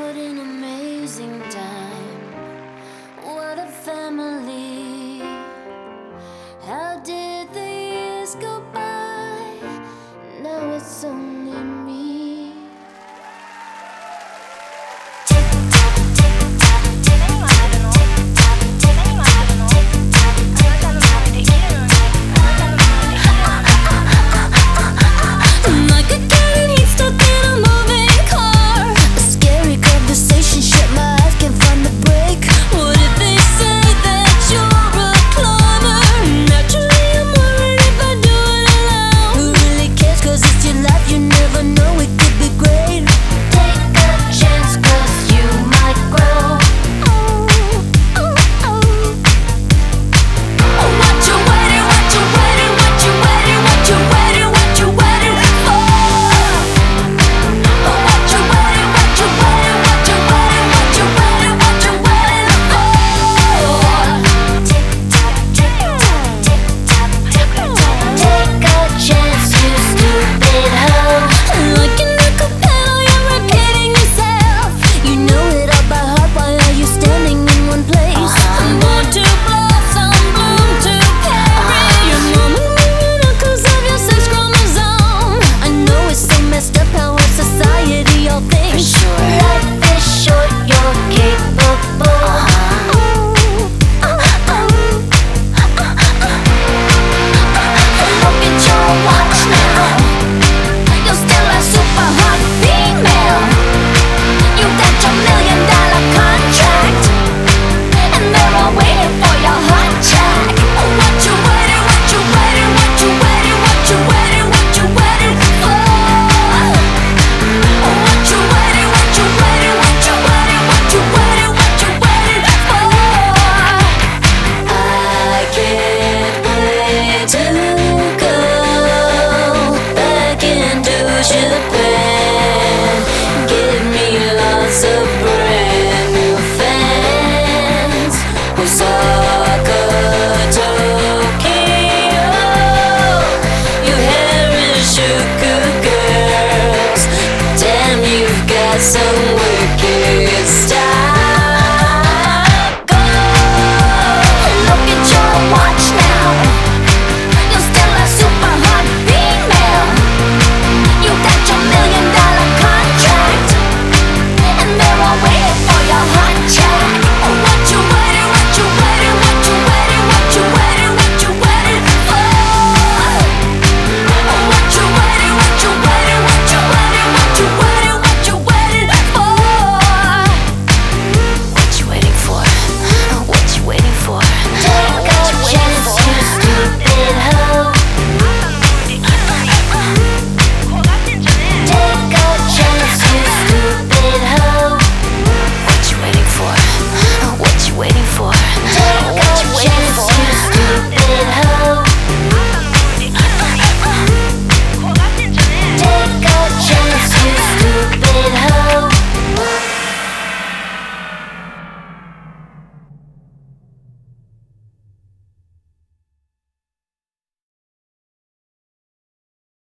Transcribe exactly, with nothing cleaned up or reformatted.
What an amazing time. What a family. How did the years go by? Now it's only me. Like a cat he's stuck in a moving car. A scary conversation, shit, my eyes can't find the break. What if they say that you're a cloner? Naturally I'm worried if I do it alone. Who really cares, cause it's your life, you never know, it could be great. Take a chance, cause you might grow. Oh, oh, oh. What you waiting, what you waiting, what you waiting, what you waiting, what you waiting for? What you waiting, what you waiting, what you waiting, what you waiting, what you waiting for? Tick tock, tick tock, tick tock, tick tock. Take a chance, you stupid hoe. Like an acapella, you're repeating yourself. You know it all by heart, why are you standing in one place? I'm born to blossom, bloom to carry. Your mama moving up cause of your sex chromosome. I know it's so messed up how our society all thinks. Life is short, you're capable. Oh, oh, oh. Look at your watch now. You're still a super hot female. You got your million dollar contract, and they're all waiting for your hot check. What you waiting, what you waiting, what you waiting, what you waiting, what you waiting for? What you waiting, what you waiting, what you waiting, what you waiting, what you waiting for? I can't wait to go back into Japan. Give me lots of brand new fans. Osaka, Tokyo, your hair is sugar girls. Damn, you've got some